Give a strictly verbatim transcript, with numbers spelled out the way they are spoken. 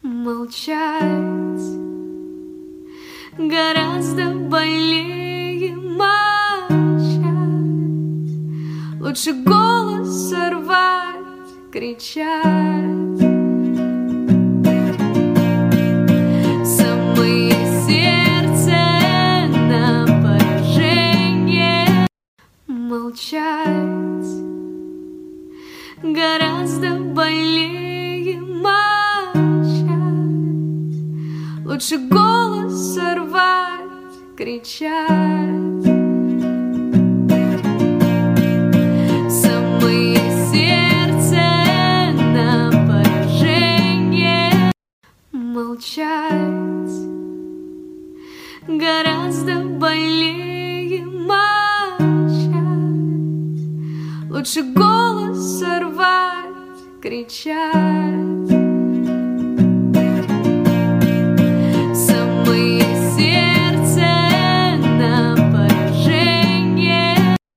Молчать гораздо больнее молчать. Лучше голос сорвать, кричать. Самое сердце на поражение. Молчать гораздо больнее молчать. Лучше голос сорвать, кричать. Самое сердце на поражение. Молчать гораздо больнее молчать. Лучше голос сорвать, кричать.